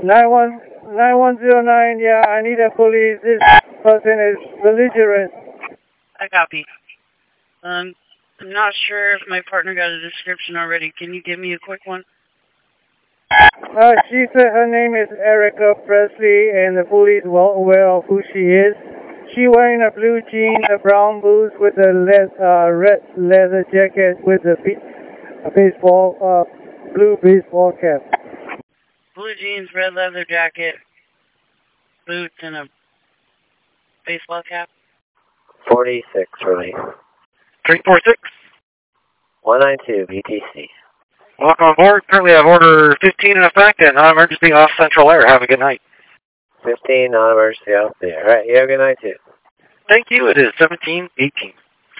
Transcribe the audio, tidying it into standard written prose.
9109, yeah, I need a police. This person is belligerent. I copy. I'm not sure if my partner got a description already. Can you give me a quick one? She said her name is Erica Presley, and the police well aware of who she is. She wearing a blue jean, a brown boots with a red leather jacket with a blue baseball cap. Blue jeans, red leather jacket, boots, and a baseball cap. 46, release. 346. 192, BTC. Welcome on board. Currently I have order 15 in effect and non-emergency off Central Air. Have a good night. 15, non-emergency off the air. All right, you have a good night too. Thank you. It is 1718.